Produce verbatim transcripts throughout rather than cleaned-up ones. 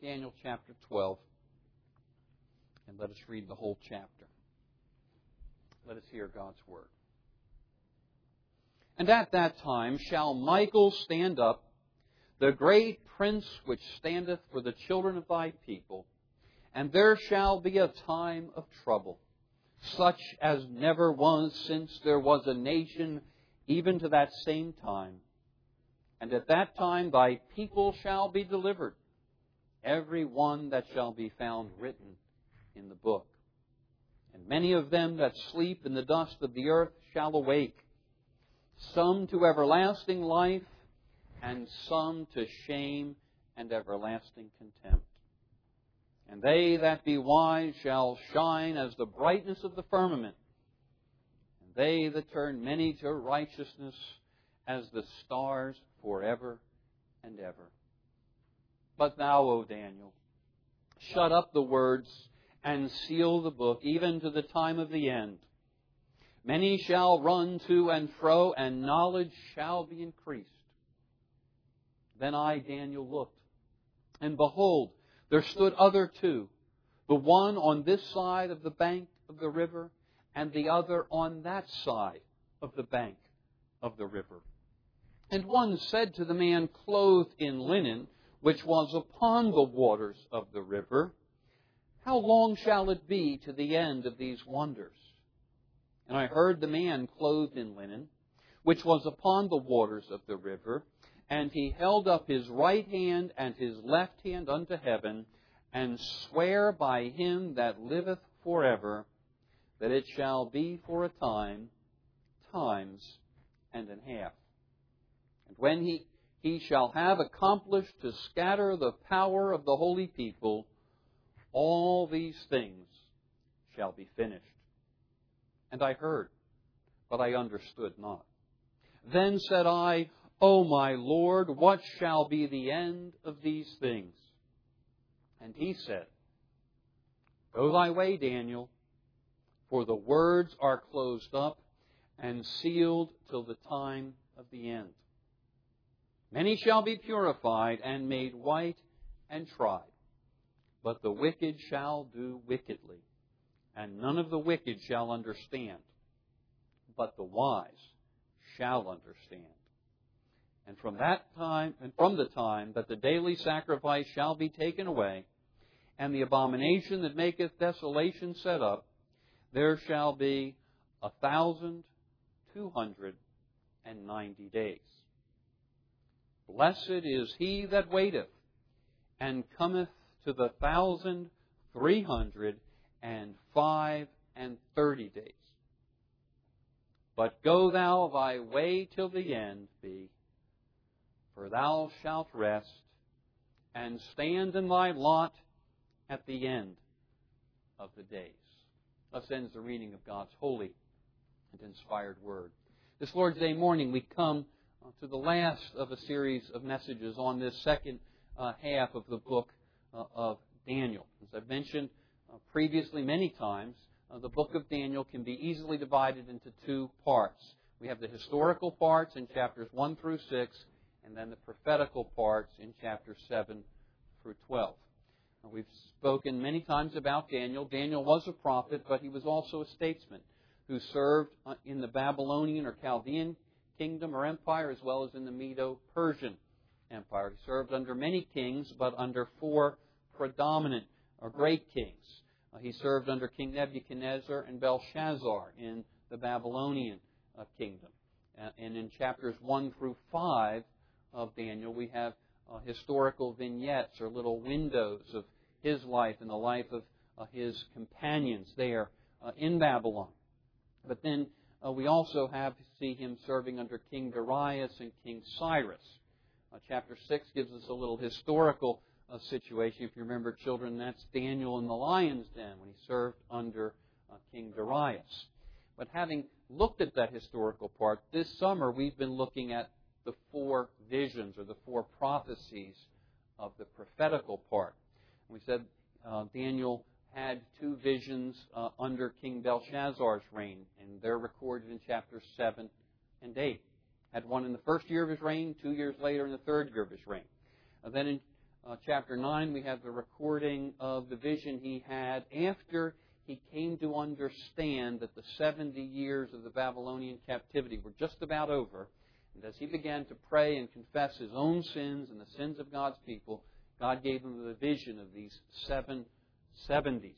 Daniel chapter twelve, and let us read the whole chapter. Let us hear God's word. And at that time shall Michael stand up, the great prince which standeth for the children of thy people, and there shall be a time of trouble, such as never was since there was a nation, even to that same time. And at that time thy people shall be delivered, every one that shall be found written in the book. And many of them that sleep in the dust of the earth shall awake, some to everlasting life, and some to shame and everlasting contempt. And they that be wise shall shine as the brightness of the firmament, and they that turn many to righteousness as the stars forever and ever. But thou, O Daniel, shut up the words and seal the book, even to the time of the end. Many shall run to and fro, and knowledge shall be increased. Then I, Daniel, looked, and behold, there stood other two, the one on this side of the bank of the river, and the other on that side of the bank of the river. And one said to the man clothed in linen, which was upon the waters of the river, How long shall it be to the end of these wonders? And I heard the man clothed in linen, which was upon the waters of the river, and he held up his right hand and his left hand unto heaven, and sware by him that liveth forever, that it shall be for a time, times, and an half. And when he, he shall have accomplished to scatter the power of the holy people, all these things shall be finished. And I heard, but I understood not. Then said I, O my Lord, what shall be the end of these things? And he said, Go thy way, Daniel, for the words are closed up and sealed till the time of the end. Many shall be purified and made white and tried, but the wicked shall do wickedly, and none of the wicked shall understand, but the wise shall understand. And from that time, and from the time that the daily sacrifice shall be taken away, and the abomination that maketh desolation set up, there shall be a thousand two hundred and ninety days. Blessed is he that waiteth, and cometh to the thousand three hundred and five and thirty days. But go thou thy way till the end be, for thou shalt rest, and stand in thy lot at the end of the days. Thus ends the reading of God's holy and inspired word. This Lord's Day morning we come to the last of a series of messages on this second uh, half of the book uh, of Daniel. As I've mentioned uh, previously many times, uh, the book of Daniel can be easily divided into two parts. We have the historical parts in chapters one through six, and then the prophetical parts in chapters seven through twelve. Now, we've spoken many times about Daniel. Daniel was a prophet, but he was also a statesman who served in the Babylonian or Chaldean kingdom or empire, as well as in the Medo-Persian empire. He served under many kings, but under four predominant or great kings. Uh, he served under King Nebuchadnezzar and Belshazzar in the Babylonian uh, kingdom. Uh, and in chapters one through five of Daniel, we have uh, historical vignettes or little windows of his life and the life of uh, his companions there uh, in Babylon. But then uh, we also have to see him serving under King Darius and King Cyrus. Uh, chapter six gives us a little historical uh, situation. If you remember, children, that's Daniel in the lion's den when he served under uh, King Darius. But having looked at that historical part, this summer we've been looking at the four visions or the four prophecies of the prophetical part. We said uh, Daniel had two visions uh, under King Belshazzar's reign, and they're recorded in chapters seven and eight. Had one in the first year of his reign, two years later in the third year of his reign. And then in uh, chapter nine, we have the recording of the vision he had after he came to understand that the seventy years of the Babylonian captivity were just about over. And as he began to pray and confess his own sins and the sins of God's people, God gave him the vision of these seven seventies.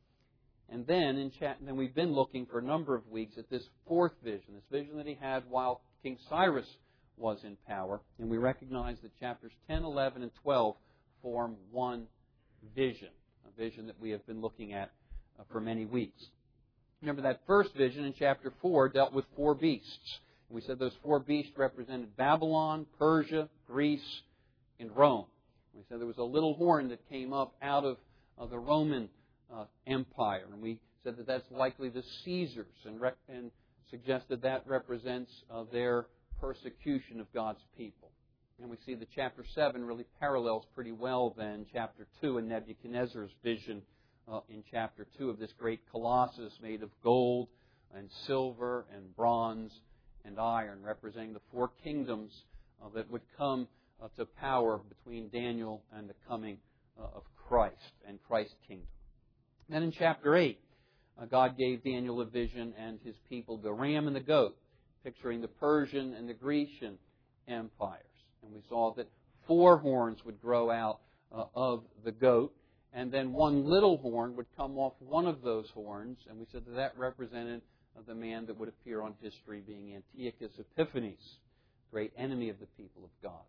And then, in cha- then we've been looking for a number of weeks at this fourth vision, this vision that he had while King Cyrus was in power. And we recognize that chapters ten, eleven, and twelve form one vision, a vision that we have been looking at uh, for many weeks. Remember that first vision in chapter four dealt with four beasts. And we said those four beasts represented Babylon, Persia, Greece, and Rome. We said there was a little horn that came up out of, of the Roman uh, Empire. And we said that that's likely the Caesars and, rec- and suggested that represents uh, their persecution of God's people. And we see that chapter seven really parallels pretty well then chapter two and Nebuchadnezzar's vision uh, in chapter two of this great colossus made of gold and silver and bronze and iron, representing the four kingdoms uh, that would come uh, to power between Daniel and the coming uh, of Christ and Christ's kingdom. Then in chapter eight, uh, God gave Daniel a vision and his people the ram and the goat, picturing the Persian and the Grecian empires. And we saw that four horns would grow out uh, of the goat, and then one little horn would come off one of those horns, and we said that that represented of the man that would appear on history being Antiochus Epiphanes, great enemy of the people of God.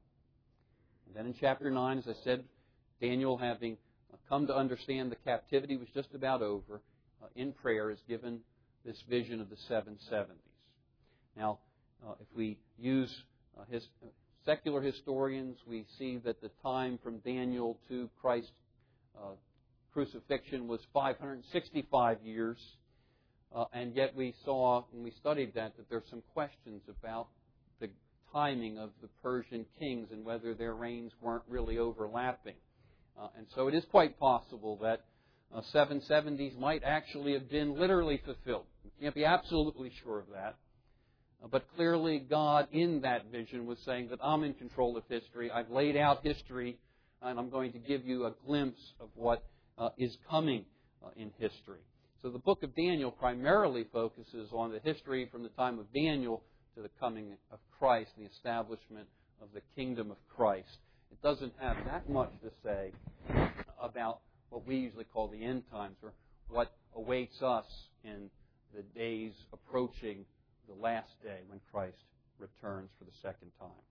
And then in chapter nine, as I said, Daniel, having come to understand the captivity was just about over, uh, in prayer is given this vision of the seven seventies. Now, uh, if we use uh, his uh, secular historians, we see that the time from Daniel to Christ's uh, crucifixion was five hundred sixty-five years. Uh, and yet we saw, when we studied that, that there's some questions about the timing of the Persian kings and whether their reigns weren't really overlapping. Uh, and so it is quite possible that uh, seven seventies might actually have been literally fulfilled. We can't be absolutely sure of that. Uh, but clearly God in that vision was saying that I'm in control of history. I've laid out history, and I'm going to give you a glimpse of what uh, is coming uh, in history. So the book of Daniel primarily focuses on the history from the time of Daniel to the coming of Christ, the establishment of the kingdom of Christ. It doesn't have that much to say about what we usually call the end times, or what awaits us in the days approaching the last day when Christ returns for the second time.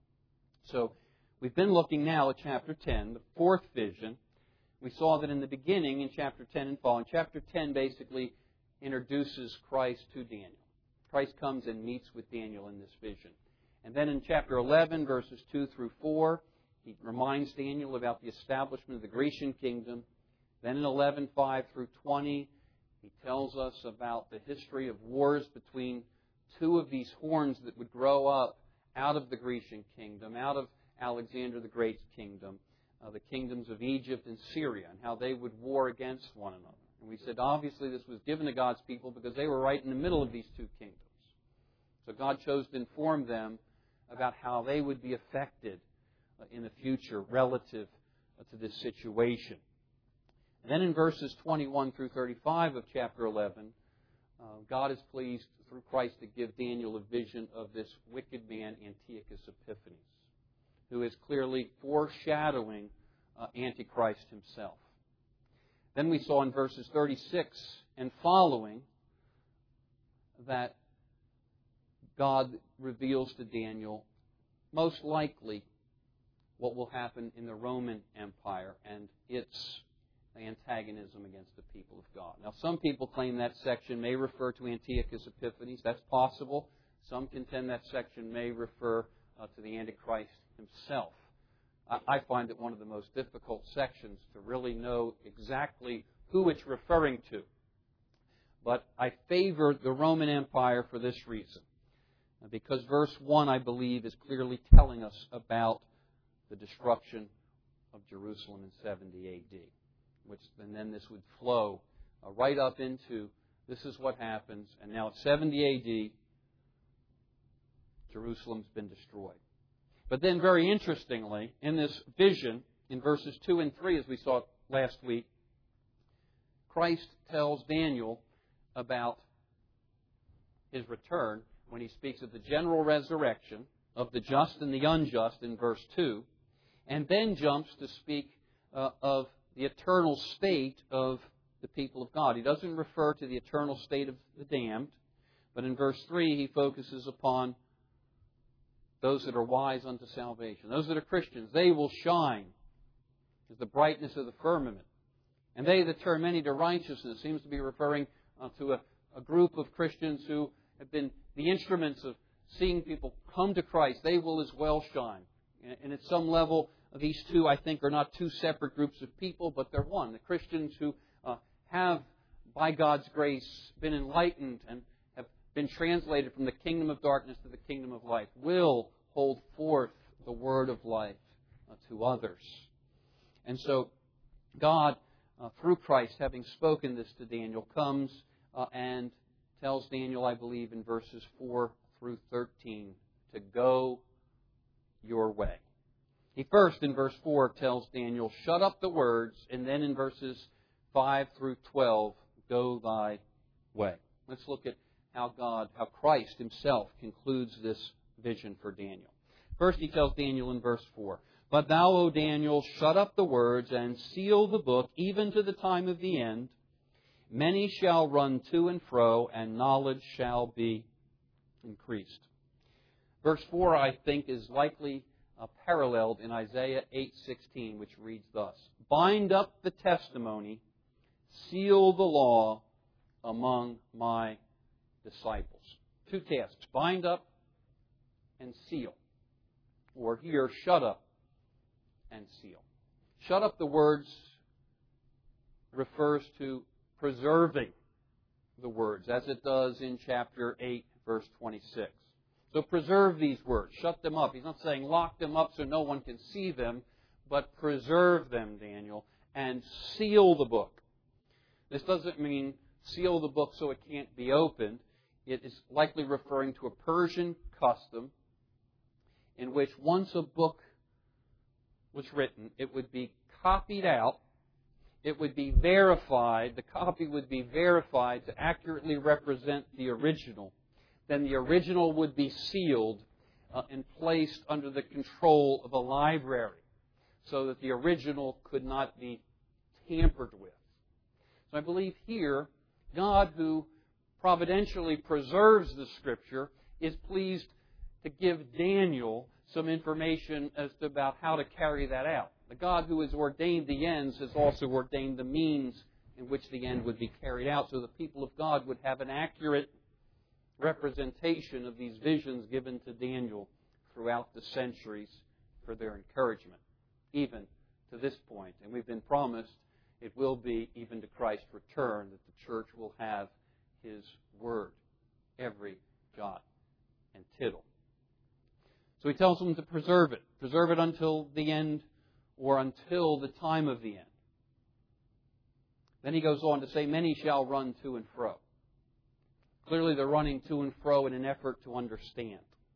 So we've been looking now at chapter ten, the fourth vision. We saw that in the beginning, in chapter ten and following, chapter ten basically introduces Christ to Daniel. Christ comes and meets with Daniel in this vision. And then in chapter eleven, verses two through four, he reminds Daniel about the establishment of the Grecian kingdom. Then in eleven, five through twenty, he tells us about the history of wars between two of these horns that would grow up out of the Grecian kingdom, out of Alexander the Great's kingdom. Uh, the kingdoms of Egypt and Syria, and how they would war against one another. And we said, obviously, this was given to God's people because they were right in the middle of these two kingdoms. So God chose to inform them about how they would be affected uh, in the future relative uh, to this situation. And then in verses twenty-one through thirty-five of chapter eleven, uh, God is pleased through Christ to give Daniel a vision of this wicked man, Antiochus Epiphanes, who is clearly foreshadowing uh, Antichrist himself. Then we saw in verses thirty-six and following that God reveals to Daniel most likely what will happen in the Roman Empire and its antagonism against the people of God. Now, some people claim that section may refer to Antiochus Epiphanes. That's possible. Some contend that section may refer uh, to the Antichrist himself. I find it one of the most difficult sections to really know exactly who it's referring to. But I favor the Roman Empire for this reason. Because verse one, I believe, is clearly telling us about the destruction of Jerusalem in seventy A D. Which, and then this would flow uh, right up into, this is what happens. And now at seventy A D, Jerusalem's been destroyed. But then, very interestingly, in this vision, In verses two and three, as we saw last week, Christ tells Daniel about His return when He speaks of the general resurrection of the just and the unjust in verse two, and then jumps to speak uh, of the eternal state of the people of God. He doesn't refer to the eternal state of the damned, but in verse three he focuses upon those that are wise unto salvation. Those that are Christians, they will shine as the brightness of the firmament. And they that turn many to righteousness seems to be referring uh, to a, a group of Christians who have been the instruments of seeing people come to Christ. They will as well shine. And at some level, these two, I think, are not two separate groups of people, but they're one. The Christians who uh, have, by God's grace, been enlightened and have been translated from the kingdom of darkness to the kingdom of light will hold forth the word of life uh, to others. And so God, uh, through Christ, having spoken this to Daniel, comes uh, and tells Daniel, I believe, in verses four through thirteen, to go your way. He first, in verse four, tells Daniel, shut up the words, and then in verses five through twelve, go thy way. Let's look at how God, how Christ Himself concludes this vision for Daniel. First, He tells Daniel in verse four, but thou, O Daniel, shut up the words and seal the book, even to the time of the end. Many shall run to and fro, and knowledge shall be increased. Verse four, I think, is likely uh, paralleled in Isaiah eight sixteen, which reads thus, bind up the testimony, seal the law among my disciples. Two tasks, bind up and seal. Or here, shut up and seal. Shut up the words refers to preserving the words, as it does in chapter eight, verse twenty-six. So preserve these words. Shut them up. He's not saying lock them up so no one can see them, but preserve them, Daniel, and seal the book. This doesn't mean seal the book so it can't be opened. It is likely referring to a Persian custom in which once a book was written, it would be copied out, it would be verified, the copy would be verified to accurately represent the original. Then the original would be sealed uh, and placed under the control of a library so that the original could not be tampered with. So I believe here, God, who providentially preserves the Scripture, is pleased to give Daniel some information as to about how to carry that out. The God who has ordained the ends has also ordained the means in which the end would be carried out, so the people of God would have an accurate representation of these visions given to Daniel throughout the centuries for their encouragement, even to this point. And we've been promised it will be, even to Christ's return, that the church will have His Word, every jot and tittle. So He tells them to preserve it. Preserve it until the end, or until the time of the end. Then He goes on to say, many shall run to and fro. Clearly they're running to and fro in an effort to understand.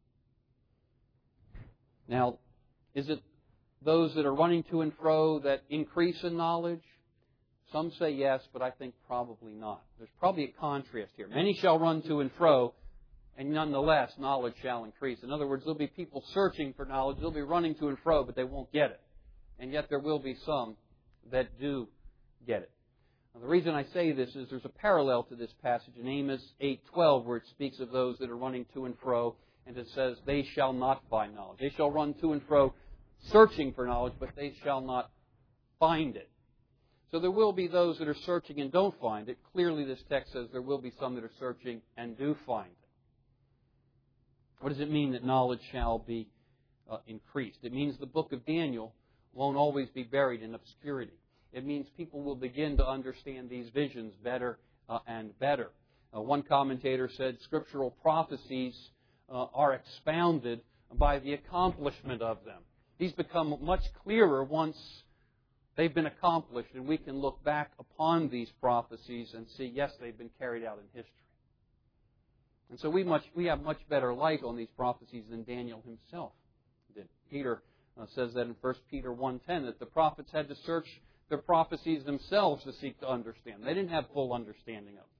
Now, is it those that are running to and fro that increase in knowledge? Some say yes, but I think probably not. There's probably a contrast here. Many shall run to and fro, and nonetheless knowledge shall increase. In other words, there'll be people searching for knowledge. They'll be running to and fro, but they won't get it. And yet there will be some that do get it. Now, the reason I say this is there's a parallel to this passage in Amos eight twelve, where it speaks of those that are running to and fro, and it says, they shall not find knowledge. They shall run to and fro searching for knowledge, but they shall not find it. So there will be those that are searching and don't find it. Clearly this text says there will be some that are searching and do find it. What does it mean that knowledge shall be uh, increased? It means the book of Daniel won't always be buried in obscurity. It means people will begin to understand these visions better uh, and better. Uh, one commentator said scriptural prophecies uh, are expounded by the accomplishment of them. These become much clearer once they've been accomplished, and we can look back upon these prophecies and see, yes, they've been carried out in history. And so we much we have much better light on these prophecies than Daniel himself did. Peter uh, says that in First Peter one ten, that the prophets had to search their prophecies themselves to seek to understand. They didn't have full understanding of them.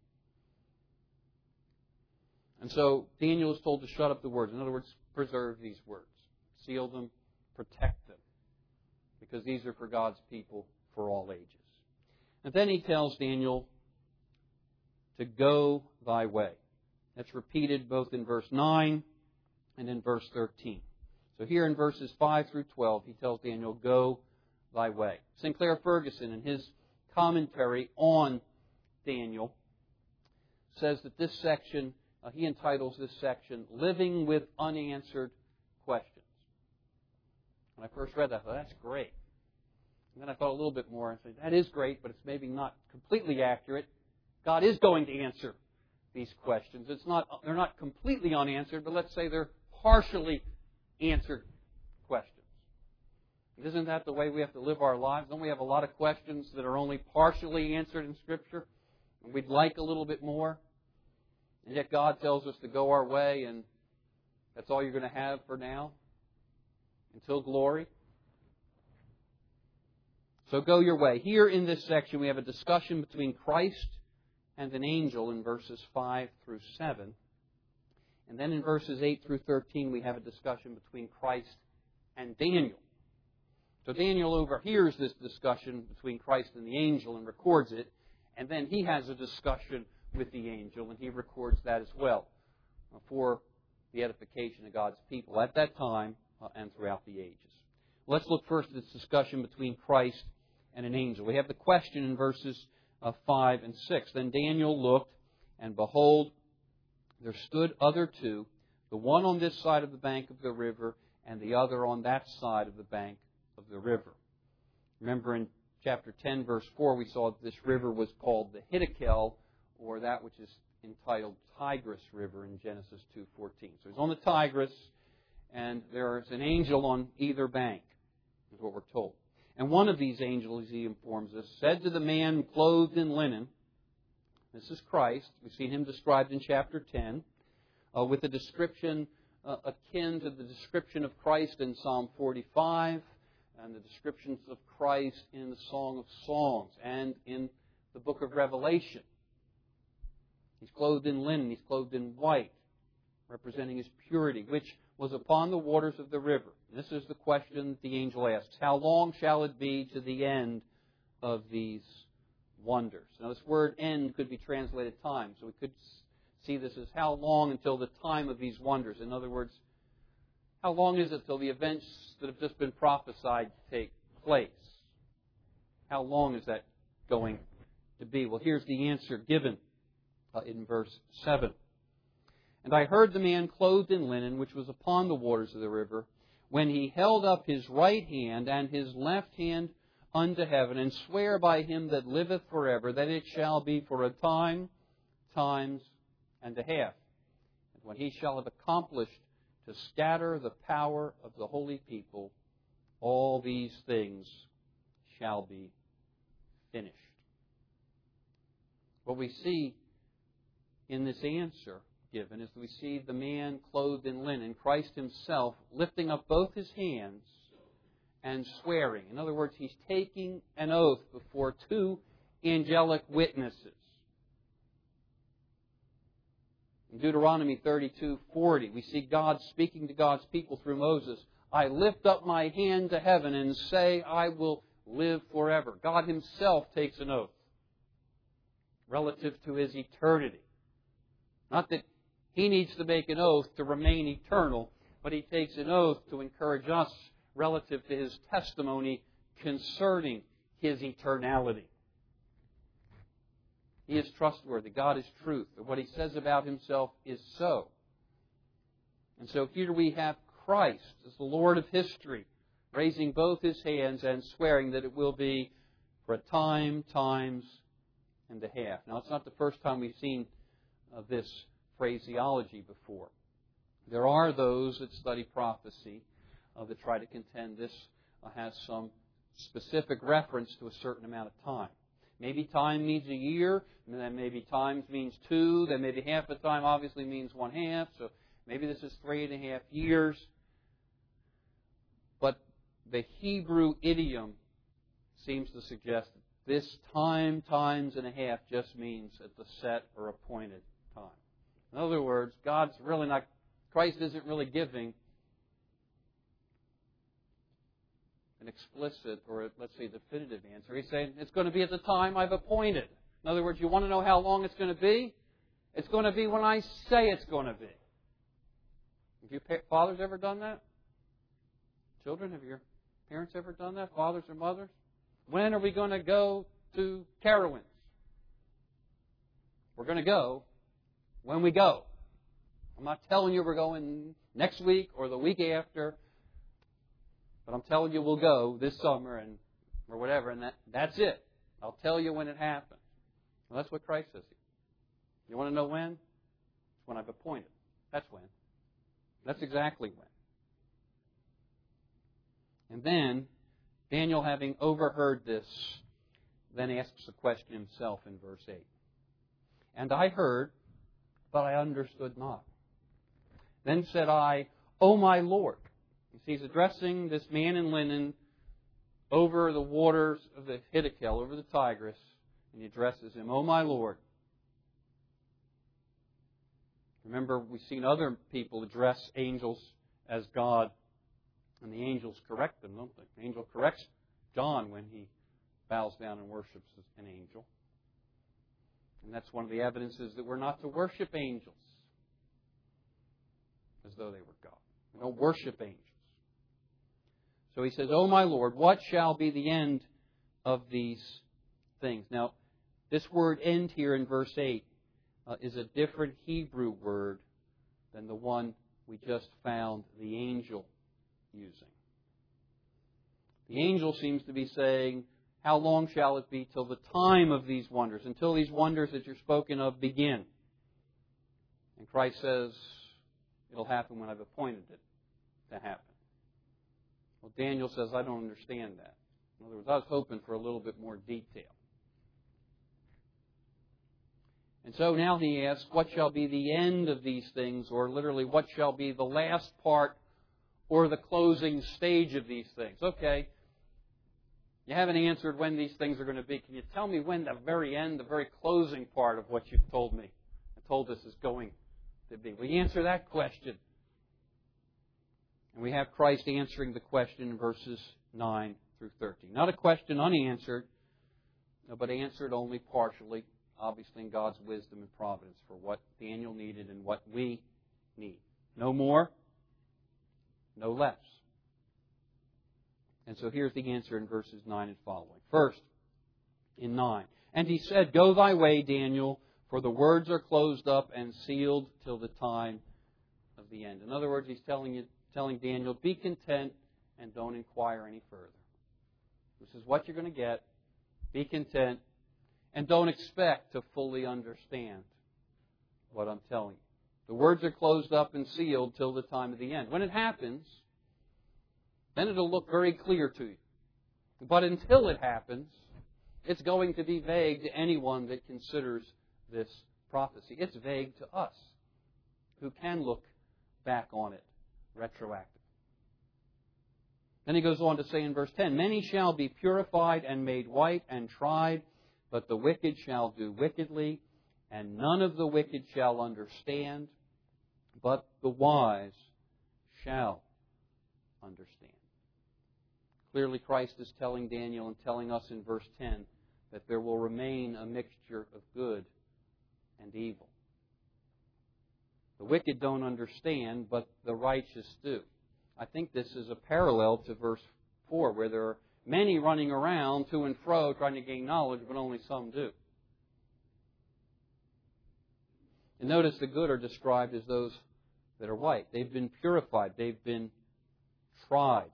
And so Daniel is told to shut up the words. In other words, preserve these words. Seal them, protect them. Because these are for God's people for all ages. And then he tells Daniel to go thy way. That's repeated both in verse nine and in verse thirteen. So here in verses five through twelve, he tells Daniel, go thy way. Sinclair Ferguson, in his commentary on Daniel, says that this section, uh, he entitles this section, Living with Unanswered Questions. When I first read that, I thought, that's great. And then I thought a little bit more and said, that is great, but it's maybe not completely accurate. God is going to answer these questions. It's not, they're not completely unanswered, but let's say they're partially answered questions. Isn't that the way we have to live our lives? Don't we have a lot of questions that are only partially answered in Scripture? And we'd like a little bit more. And yet God tells us to go our way, and that's all you're going to have for now, until glory. So go your way. Here in this section we have a discussion between Christ and an angel in verses five through seven. And then in verses eight through thirteen we have a discussion between Christ and Daniel. So Daniel overhears this discussion between Christ and the angel and records it. And then he has a discussion with the angel and he records that as well for the edification of God's people at that time uh, and throughout the ages. Let's look first at this discussion between Christ and an angel. We have the question in verses uh, five and six. Then Daniel looked, and behold, there stood other two, the one on this side of the bank of the river, and the other on that side of the bank of the river. Remember in chapter ten, verse four, we saw that this river was called the Hiddekel, or that which is entitled Tigris River in Genesis two fourteen. So he's on the Tigris, and there is an angel on either bank, is what we're told. And one of these angels, he informs us, said to the man clothed in linen, this is Christ, we've seen him described in chapter ten, uh, with a description uh, akin to the description of Christ in Psalm forty-five, and the descriptions of Christ in the Song of Songs, and in the book of Revelation. He's clothed in linen, he's clothed in white, representing his purity, which was upon the waters of the river. And this is the question that the angel asks. How long shall it be to the end of these wonders? Now this word end could be translated time. So we could see this as how long until the time of these wonders. In other words, how long is it till the events that have just been prophesied take place? How long is that going to be? Well, here's the answer given uh, in verse seven. And I heard the man clothed in linen, which was upon the waters of the river, when he held up his right hand and his left hand unto heaven, and swear by him that liveth forever, that it shall be for a time, times, and a half. And when he shall have accomplished to scatter the power of the holy people, all these things shall be finished. What we see in this answer given is we see the man clothed in linen, Christ himself, lifting up both his hands and swearing. In other words, he's taking an oath before two angelic witnesses. In Deuteronomy thirty-two forty, we see God speaking to God's people through Moses. I lift up my hand to heaven and say, I will live forever. God himself takes an oath relative to his eternity. Not that he needs to make an oath to remain eternal, but he takes an oath to encourage us relative to his testimony concerning his eternality. He is trustworthy. God is truth. And what he says about himself is so. And so here we have Christ as the Lord of history, raising both his hands and swearing that it will be for a time, times, and a half. Now, it's not the first time we've seen uh, this phraseology before. There are those that study prophecy uh, that try to contend this uh, has some specific reference to a certain amount of time. Maybe time means a year, and then maybe times means two, then maybe half the time obviously means one half, so maybe this is three and a half years. But the Hebrew idiom seems to suggest that this time, times and a half just means at the set or appointed time. In other words, God's really not, Christ isn't really giving an explicit or, let's say, definitive answer. He's saying it's going to be at the time I've appointed. In other words, you want to know how long it's going to be? It's going to be when I say it's going to be. Have you fathers ever done that? Children, have your parents ever done that? Fathers or mothers? When are we going to go to Carowinds? We're going to go when we go. I'm not telling you we're going next week or the week after, but I'm telling you we'll go this summer and or whatever, and that, that's it. I'll tell you when it happens. Well, that's what Christ says here. You want to know when? It's when I've appointed. That's when. That's exactly when. And then, Daniel, having overheard this, then asks a question himself in verse eight. And I heard, but I understood not. Then said I, O my Lord. You see, he's addressing this man in linen over the waters of the Hiddekel, over the Tigris, and he addresses him, O my Lord. Remember, we've seen other people address angels as God, and the angels correct them, don't they? The angel corrects John when he bows down and worships an angel. And that's one of the evidences that we're not to worship angels as though they were God. We don't worship angels. So he says, O my Lord, what shall be the end of these things? Now, this word end here in verse eight uh, is a different Hebrew word than the one we just found the angel using. The angel seems to be saying, how long shall it be till the time of these wonders, until these wonders that you're spoken of begin? And Christ says, it'll happen when I've appointed it to happen. Well, Daniel says, I don't understand that. In other words, I was hoping for a little bit more detail. And so now he asks, what shall be the end of these things, or literally, what shall be the last part or the closing stage of these things? Okay, you haven't answered when these things are going to be. Can you tell me when the very end, the very closing part of what you've told me and told us is going to be? We answer that question. And we have Christ answering the question in verses nine through thirteen. Not a question unanswered, but answered only partially, obviously in God's wisdom and providence for what Daniel needed and what we need. No more, no less. And so here's the answer in verses nine and following. First, in nine. And he said, Go thy way, Daniel, for the words are closed up and sealed till the time of the end. In other words, he's telling you, telling Daniel, be content and don't inquire any further. This is what you're going to get. Be content and don't expect to fully understand what I'm telling you. The words are closed up and sealed till the time of the end. When it happens, then it'll look very clear to you. But until it happens, it's going to be vague to anyone that considers this prophecy. It's vague to us who can look back on it retroactively. Then he goes on to say in verse ten, Many shall be purified and made white and tried, but the wicked shall do wickedly, and none of the wicked shall understand, but the wise shall understand. Clearly, Christ is telling Daniel and telling us in verse ten that there will remain a mixture of good and evil. The wicked don't understand, but the righteous do. I think this is a parallel to verse four, where there are many running around to and fro trying to gain knowledge, but only some do. And notice the good are described as those that are white. They've been purified. They've been tried.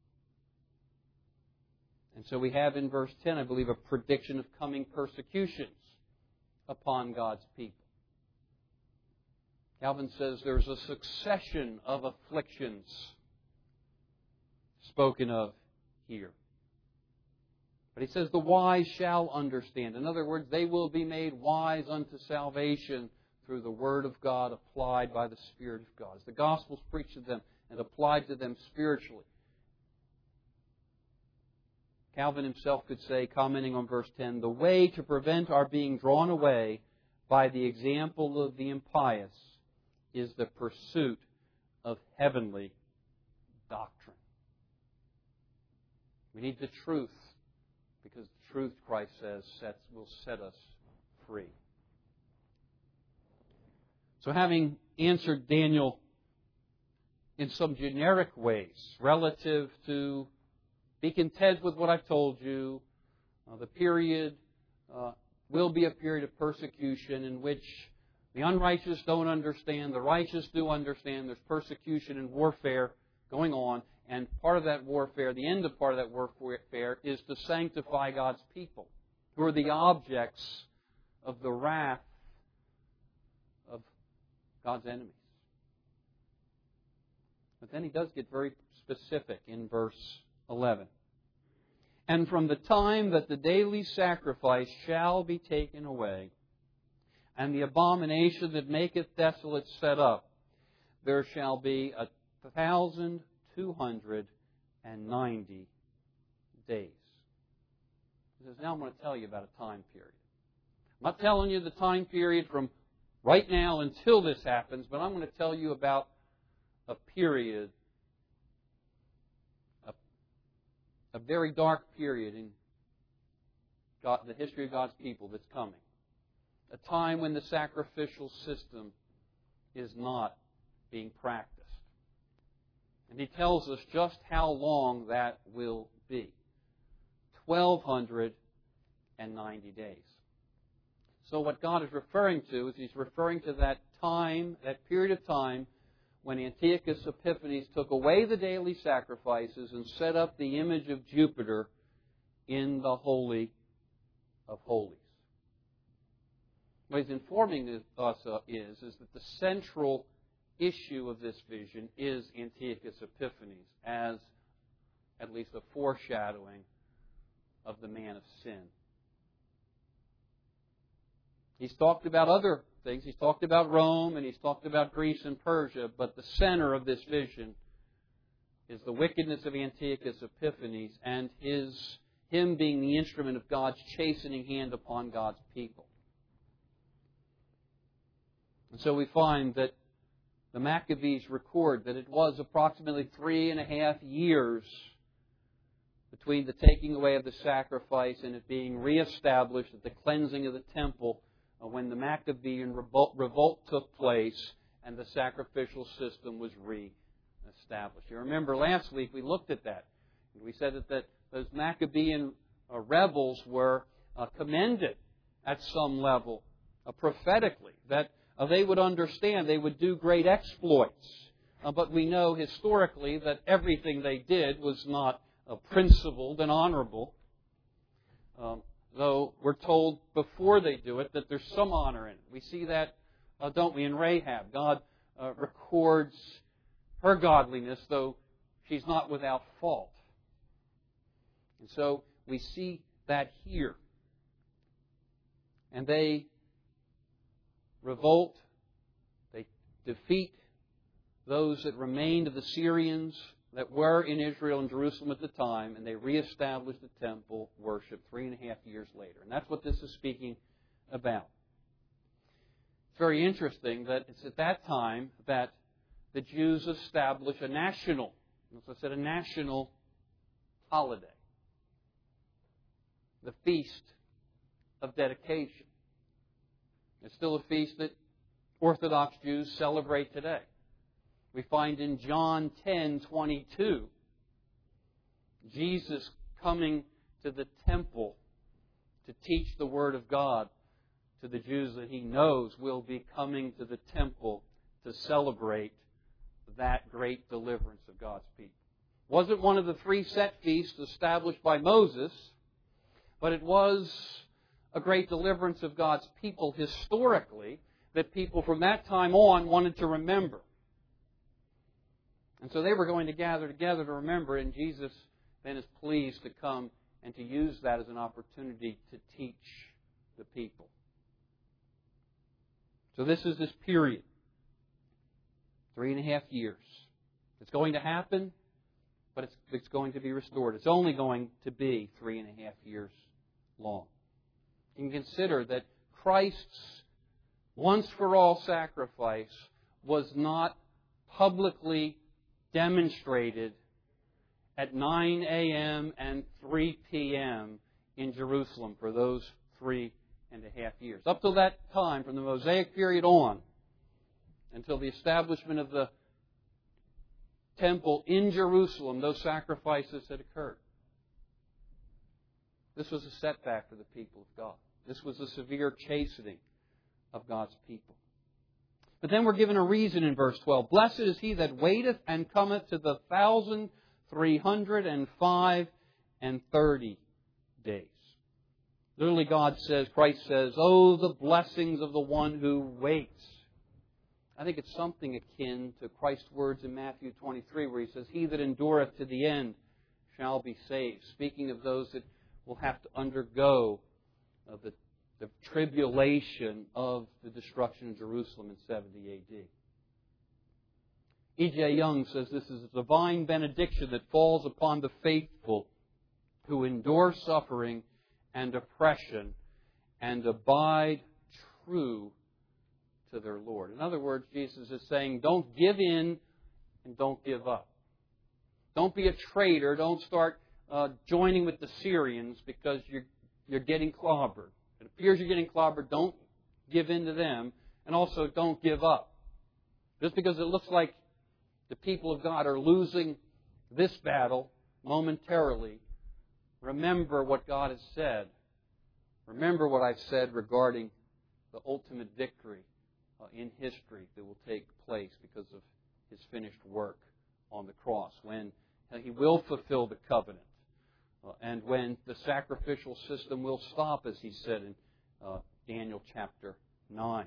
And so we have in verse ten, I believe, a prediction of coming persecutions upon God's people. Calvin says there's a succession of afflictions spoken of here. But he says the wise shall understand. In other words, they will be made wise unto salvation through the Word of God applied by the Spirit of God. As the gospel's preached to them and applied to them spiritually, Calvin himself could say, commenting on verse ten, the way to prevent our being drawn away by the example of the impious is the pursuit of heavenly doctrine. We need the truth, because the truth, Christ says, sets, will set us free. So having answered Daniel in some generic ways relative to be content with what I've told you, uh, the period uh, will be a period of persecution in which the unrighteous don't understand, the righteous do understand. There's persecution and warfare going on, and part of that warfare, the end of part of that warfare, is to sanctify God's people, who are the objects of the wrath of God's enemies. But then he does get very specific in verse eleven. And from the time that the daily sacrifice shall be taken away, and the abomination that maketh desolate set up, there shall be a thousand two hundred and ninety days. He says, now I'm going to tell you about a time period. I'm not telling you the time period from right now until this happens, but I'm going to tell you about a period, a, a very dark period in God, the history of God's people that's coming. A time when the sacrificial system is not being practiced. And he tells us just how long that will be. twelve ninety days. So what God is referring to is He's referring to that time, that period of time when Antiochus Epiphanes took away the daily sacrifices and set up the image of Jupiter in the Holy of Holies. What he's informing us of is, is that the central issue of this vision is Antiochus Epiphanes as at least a foreshadowing of the man of sin. He's talked about other things. He's talked about Rome and he's talked about Greece and Persia, but the center of this vision is the wickedness of Antiochus Epiphanes and his him being the instrument of God's chastening hand upon God's people. And so we find that the Maccabees record that it was approximately three and a half years between the taking away of the sacrifice and it being reestablished at the cleansing of the temple when the Maccabean revolt, revolt took place and the sacrificial system was re-established. You remember last week we looked at that. We said that, that those Maccabean uh, rebels were uh, commended at some level uh, prophetically, that uh, they would understand, they would do great exploits. Uh, but we know historically that everything they did was not uh, principled and honorable. Um, Though we're told before they do it that there's some honor in it. We see that, uh, don't we, in Rahab. God uh, records her godliness, though she's not without fault. And so we see that here. And they revolt. They defeat those that remained of the Syrians that were in Israel and Jerusalem at the time, and they reestablished the temple worship three and a half years later. And that's what this is speaking about. It's very interesting that it's at that time that the Jews establish a national, as I said, a national holiday. The Feast of Dedication. It's still a feast that Orthodox Jews celebrate today. We find in John ten twenty-two, Jesus coming to the temple to teach the Word of God to the Jews that He knows will be coming to the temple to celebrate that great deliverance of God's people. It wasn't one of the three set feasts established by Moses, but it was a great deliverance of God's people historically that people from that time on wanted to remember. And so they were going to gather together to remember, and Jesus then is pleased to come and to use that as an opportunity to teach the people. So this is this period. Three and a half years. It's going to happen. But it's, it's going to be restored. It's only going to be three and a half years long. You can consider that Christ's once-for-all sacrifice was not publicly demonstrated at nine a.m. and three p.m. in Jerusalem for those three and a half years. Up till that time, from the Mosaic period on, until the establishment of the temple in Jerusalem, those sacrifices had occurred. This was a setback for the people of God. This was a severe chastening of God's people. But then we're given a reason in verse twelve. Blessed is he that waiteth and cometh to the thousand three hundred and five and thirty days. Literally God says, Christ says, oh, the blessings of the one who waits. I think it's something akin to Christ's words in Matthew twenty-three where He says, he that endureth to the end shall be saved. Speaking of those that will have to undergo uh, the, the tribulation of the destruction of Jerusalem in seventy A D E J Young says this is a divine benediction that falls upon the faithful who endure suffering and oppression and abide true to their Lord. In other words, Jesus is saying, don't give in and don't give up. Don't be a traitor. Don't start uh, joining with the Syrians because you're, you're getting clobbered. It appears you're getting clobbered. Don't give in to them. And also, don't give up. Just because it looks like the people of God are losing this battle momentarily, remember what God has said. Remember what I've said regarding the ultimate victory uh, in history that will take place because of His finished work on the cross, when He will fulfill the covenant, uh, and when the sacrificial system will stop, as He said in uh, Daniel chapter nine.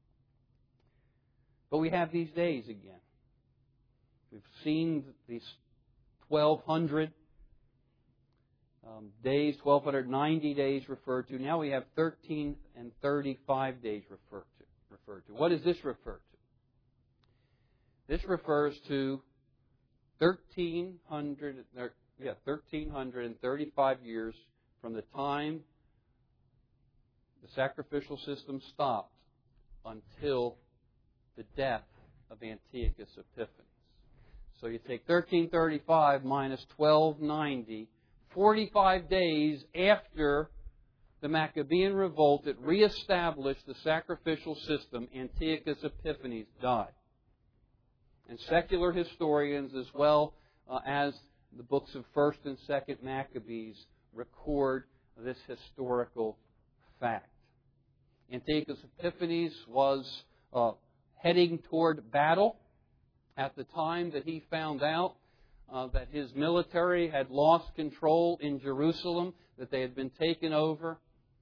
But we have these days again. We've seen these twelve hundred um, days, twelve ninety days referred to. Now we have thirteen and thirty-five days referred to. Referred to. What does this refer to? This refers to thirteen hundred, yeah, thirteen thirty-five years from the time the sacrificial system stopped until the death of Antiochus Epiphanes. So you take thirteen thirty-five minus twelve ninety, forty-five days after the Maccabean revolt that reestablished the sacrificial system, Antiochus Epiphanes died. And secular historians, as well uh, as the books of First and Second Maccabees, record this historical fact. Antiochus Epiphanes was uh, heading toward battle at the time that he found out uh, that his military had lost control in Jerusalem, that they had been taken over.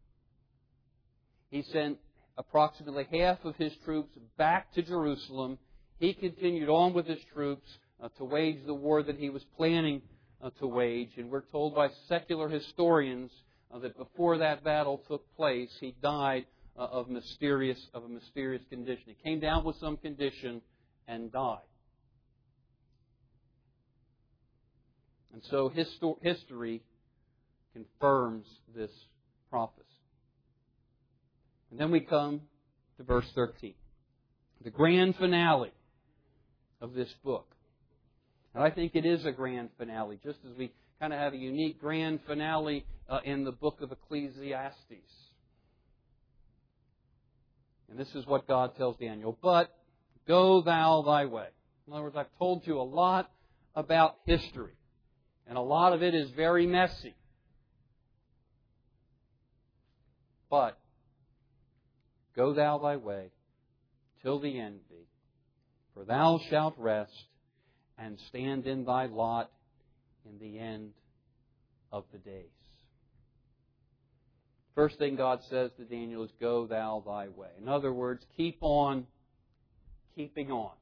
He sent approximately half of his troops back to Jerusalem. He continued on with his troops uh, to wage the war that he was planning uh, to wage. And we're told by secular historians uh, that before that battle took place, he died uh, of mysterious of a mysterious condition. He came down with some condition and died. And so histo- history confirms this prophecy. And then we come to verse thirteen, the grand finale of this book. And I think it is a grand finale, just as we kind of have a unique grand finale uh, in the book of Ecclesiastes. And this is what God tells Daniel, but go thou thy way. In other words, I've told you a lot about history, and a lot of it is very messy. But go thou thy way till the end be, for thou shalt rest and stand in thy lot in the end of the days. First thing God says to Daniel is, go thou thy way. In other words, keep on keeping on.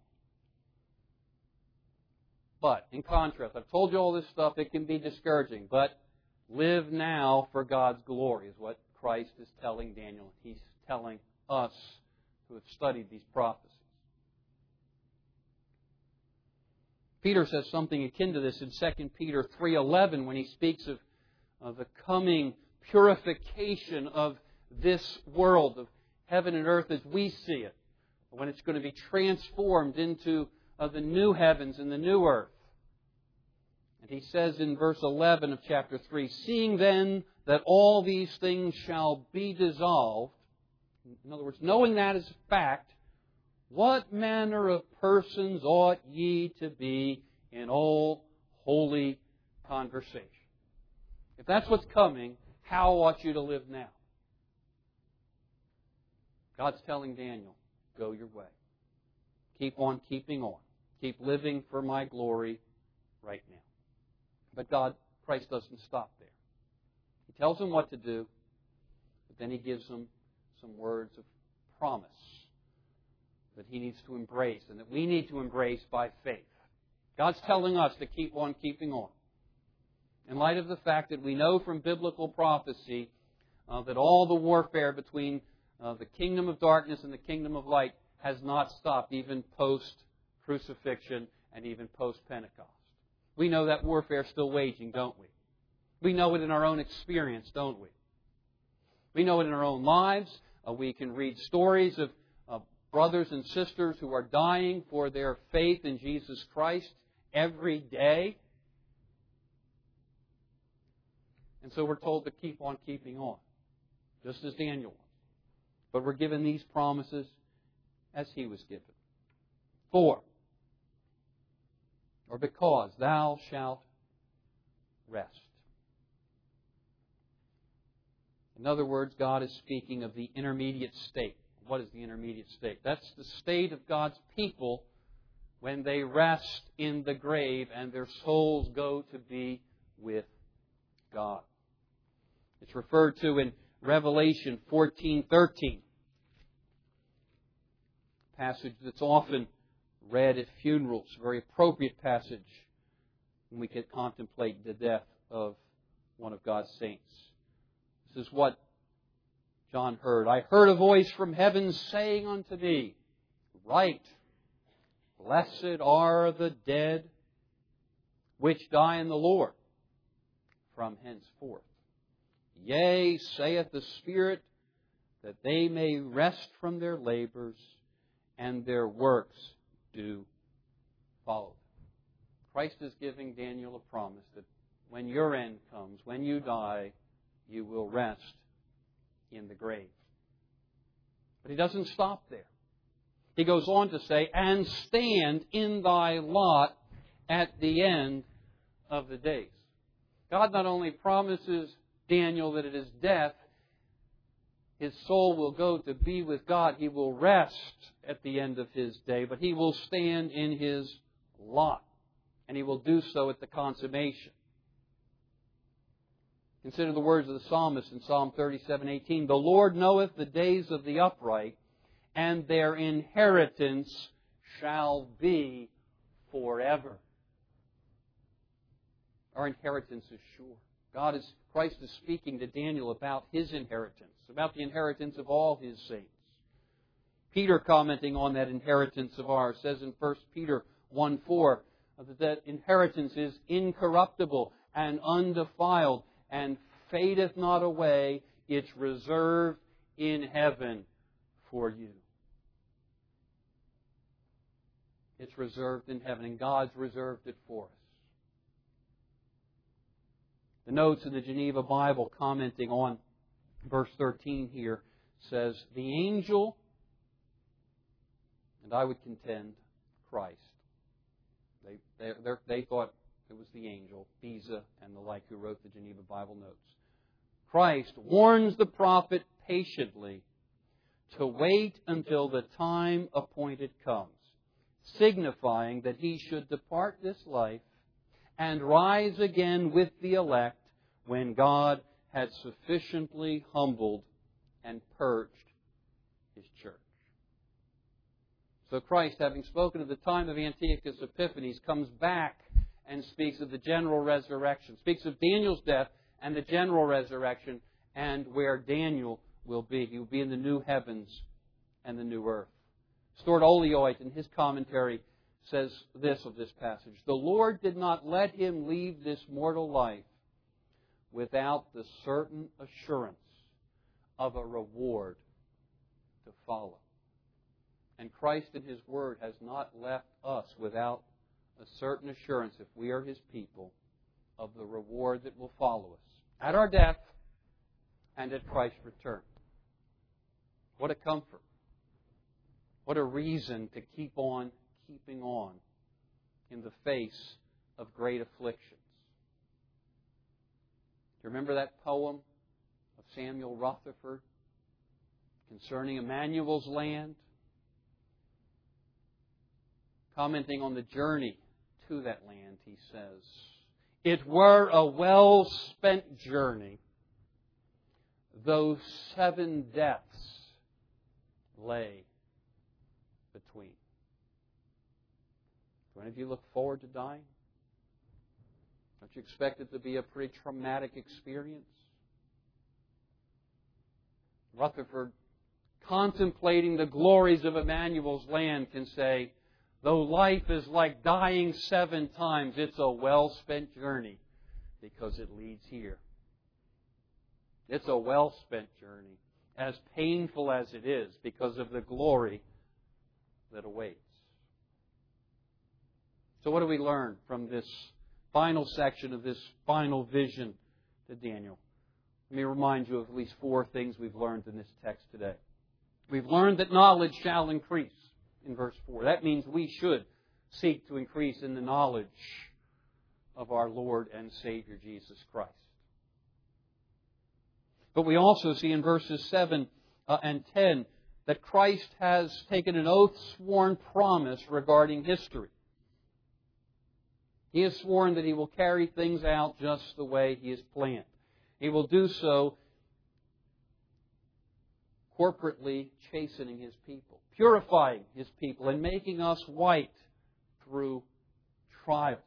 But, in contrast, I've told you all this stuff, it can be discouraging, but live now for God's glory is what Christ is telling Daniel. He's telling us who have studied these prophecies. Peter says something akin to this in Second Peter three eleven when he speaks of, of the coming purification of this world, of heaven and earth as we see it, when it's going to be transformed into uh, the new heavens and the new earth. And he says in verse eleven of chapter three, "Seeing then that all these things shall be dissolved," in other words, knowing that as a fact, "what manner of persons ought ye to be in all holy conversation?" If that's what's coming, how ought you to live now? God's telling Daniel, go your way. Keep on keeping on. Keep living for my glory right now. But God, Christ doesn't stop there. He tells him what to do, but then He gives him some words of promise that he needs to embrace and that we need to embrace by faith. God's telling us to keep on keeping on. In light of the fact that we know from biblical prophecy uh, that all the warfare between uh, the kingdom of darkness and the kingdom of light has not stopped, even post-crucifixion and even post-Pentecost. We know that warfare is still waging, don't we? We know it in our own experience, don't we? We know it in our own lives. Uh, we can read stories of uh, brothers and sisters who are dying for their faith in Jesus Christ every day. And so we're told to keep on keeping on, just as Daniel was. But we're given these promises as he was given. For, or because thou shalt rest. In other words, God is speaking of the intermediate state. What is the intermediate state? That's the state of God's people when they rest in the grave and their souls go to be with God. It's referred to in Revelation fourteen thirteen. A passage that's often read at funerals. A very appropriate passage when we can contemplate the death of one of God's saints. This is what John heard. "I heard a voice from heaven saying unto me, Write, Blessed are the dead which die in the Lord from henceforth. Yea, saith the Spirit, that they may rest from their labors, and their works do follow." Christ is giving Daniel a promise that when your end comes, when you die, you will rest in the grave. But He doesn't stop there. He goes on to say, "And stand in thy lot at the end of the days." God not only promises Daniel that at his death, his soul will go to be with God. He will rest at the end of his day, but he will stand in his lot. And he will do so at the consummation. Consider the words of the psalmist in Psalm thirty-seven eighteen. "The Lord knoweth the days of the upright, and their inheritance shall be forever." Our inheritance is sure. God is, Christ is speaking to Daniel about His inheritance, about the inheritance of all His saints. Peter, commenting on that inheritance of ours, says in First Peter one four that that inheritance is incorruptible and undefiled and fadeth not away. It's reserved in heaven for you. It's reserved in heaven, and God's reserved it for us. The notes in the Geneva Bible commenting on verse thirteen here says, "The angel," and I would contend Christ. They, they, they thought it was the angel, Beza and the like, who wrote the Geneva Bible notes. "Christ warns the prophet patiently to wait until the time appointed comes, signifying that he should depart this life and rise again with the elect when God had sufficiently humbled and purged His church." So Christ, having spoken of the time of Antiochus Epiphanes, comes back and speaks of the general resurrection, speaks of Daniel's death and the general resurrection, and where Daniel will be. He will be in the new heavens and the new earth. Stuart Oleoit, in his commentary, says this of this passage: "The Lord did not let him leave this mortal life without the certain assurance of a reward to follow." And Christ in His Word has not left us without a certain assurance, if we are His people, of the reward that will follow us at our death and at Christ's return. What a comfort. What a reason to keep on keeping on in the face of great afflictions. Do you remember that poem of Samuel Rutherford concerning Emmanuel's land? Commenting on the journey to that land, he says, "It were a well-spent journey, though seven deaths lay between." Do any of you look forward to dying? Don't you expect it to be a pretty traumatic experience? Rutherford, contemplating the glories of Emmanuel's land, can say, "Though life is like dying seven times, it's a well-spent journey because it leads here." It's a well-spent journey, as painful as it is, because of the glory that awaits. So what do we learn from this final section of this final vision to Daniel? Let me remind you of at least four things we've learned in this text today. We've learned that knowledge shall increase in verse four. That means we should seek to increase in the knowledge of our Lord and Savior Jesus Christ. But we also see in verses seven uh, and ten that Christ has taken an oath-sworn promise regarding history. He has sworn that He will carry things out just the way He has planned. He will do so corporately chastening His people, purifying His people, and making us white through trials.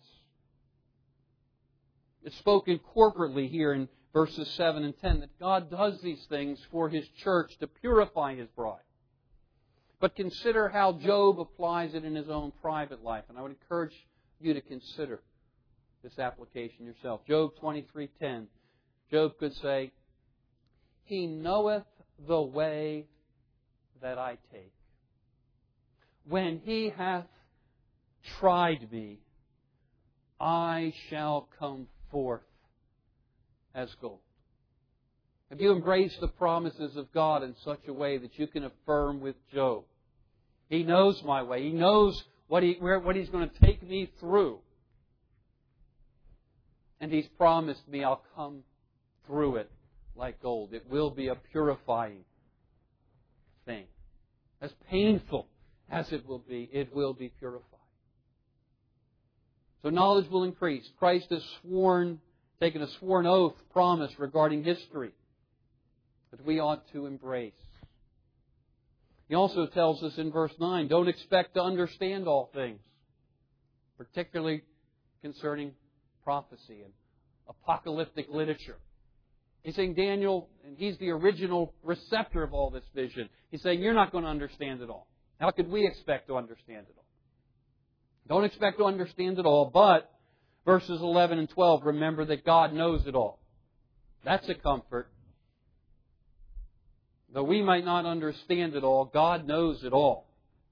It's spoken corporately here in verses seven and ten that God does these things for His church to purify His bride. But consider how Job applies it in his own private life. And I would encourage you to consider this application yourself. Job twenty-three ten. Job could say, "He knoweth the way that I take. When He hath tried me, I shall come forth as gold." Have you embraced the promises of God in such a way that you can affirm with Job, "He knows my way. He knows what, he, where, what He's going to take me through. And He's promised me I'll come through it like gold. It will be a purifying thing. As painful as it will be, it will be purified." So knowledge will increase. Christ has sworn, taken a sworn oath promise regarding history that we ought to embrace. He also tells us in verse nine, don't expect to understand all things, particularly concerning prophecy and apocalyptic literature. He's saying, Daniel, and he's the original receptor of all this vision, he's saying, you're not going to understand it all. How could we expect to understand it all? Don't expect to understand it all, but verses eleven and twelve, remember that God knows it all. That's a comfort. Though we might not understand it all, God knows it all.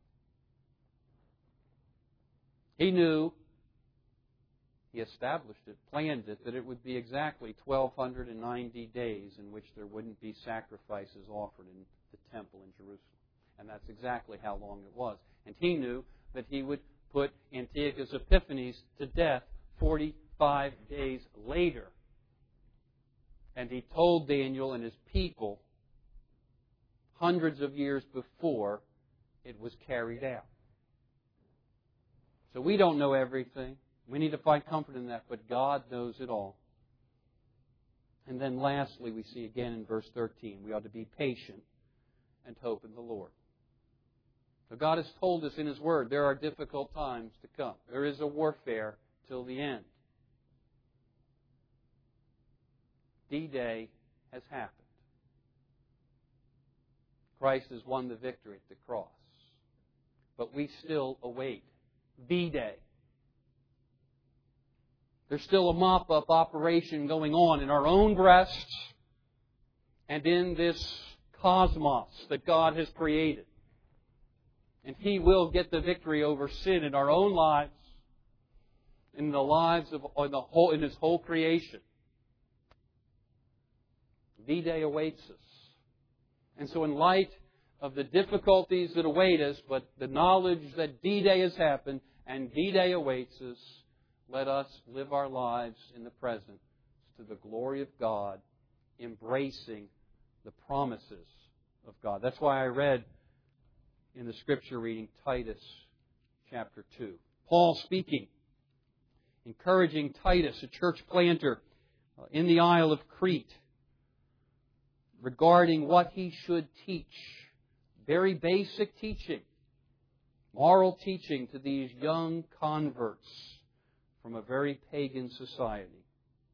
He knew, He established it, planned it, that it would be exactly twelve ninety days in which there wouldn't be sacrifices offered in the temple in Jerusalem. And that's exactly how long it was. And He knew that He would put Antiochus Epiphanes to death forty-five days later. And He told Daniel and his people hundreds of years before it was carried out. So we don't know everything. We need to find comfort in that, but God knows it all. And then lastly, we see again in verse thirteen, we ought to be patient and hope in the Lord. So God has told us in His Word there are difficult times to come. There is a warfare till the end. D-Day has happened. Christ has won the victory at the cross. But we still await V-Day. There's still a mop-up operation going on in our own breasts and in this cosmos that God has created. And He will get the victory over sin in our own lives, in the lives of in the whole in His whole creation. V-Day awaits us. And so in light of the difficulties that await us, but the knowledge that D-Day has happened and D-Day awaits us, let us live our lives in the present to the glory of God, embracing the promises of God. That's why I read in the Scripture reading Titus chapter two. Paul speaking, encouraging Titus, a church planter in the Isle of Crete, regarding what he should teach. Very basic teaching, moral teaching to these young converts from a very pagan society.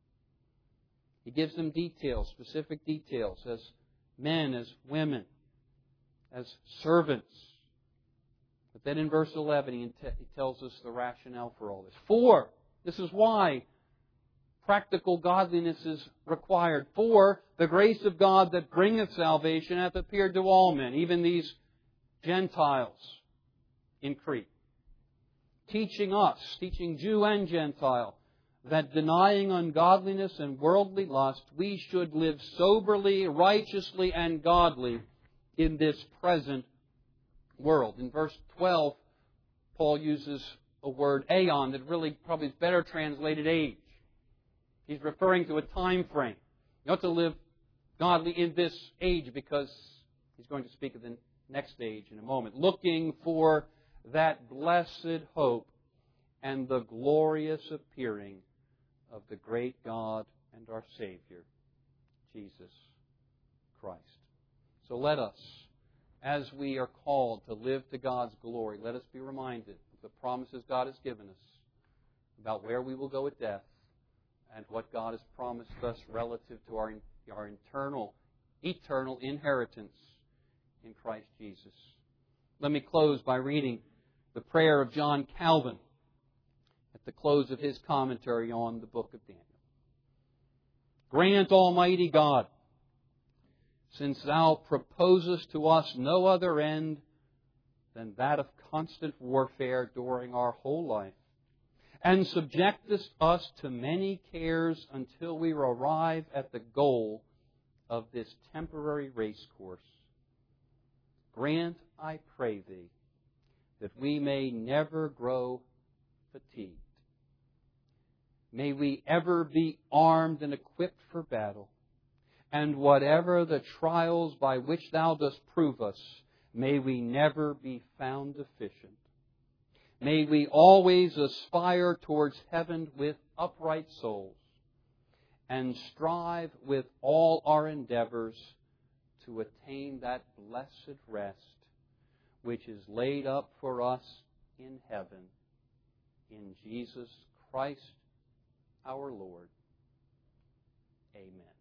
He gives them details, specific details, as men, as women, as servants. But then in verse eleven, he tells us the rationale for all this. For, this is why practical godliness is required. For the grace of God that bringeth salvation hath appeared to all men, even these Gentiles in Crete. Teaching us, teaching Jew and Gentile, that denying ungodliness and worldly lust, we should live soberly, righteously, and godly in this present world. In verse twelve, Paul uses a word, aeon, that really probably is better translated age. He's referring to a time frame. You ought to live godly in this age because he's going to speak of the next age in a moment. Looking for that blessed hope and the glorious appearing of the great God and our Savior, Jesus Christ. So let us, as we are called to live to God's glory, let us be reminded of the promises God has given us about where we will go at death and what God has promised us relative to our, our internal, eternal inheritance in Christ Jesus. Let me close by reading the prayer of John Calvin at the close of his commentary on the book of Daniel. Grant, Almighty God, since Thou proposest to us no other end than that of constant warfare during our whole life, and subjectest us to many cares until we arrive at the goal of this temporary race course, grant, I pray Thee, that we may never grow fatigued. May we ever be armed and equipped for battle, and whatever the trials by which Thou dost prove us, may we never be found deficient. May we always aspire towards heaven with upright souls, and strive with all our endeavors to attain that blessed rest which is laid up for us in heaven, in Jesus Christ our Lord. Amen.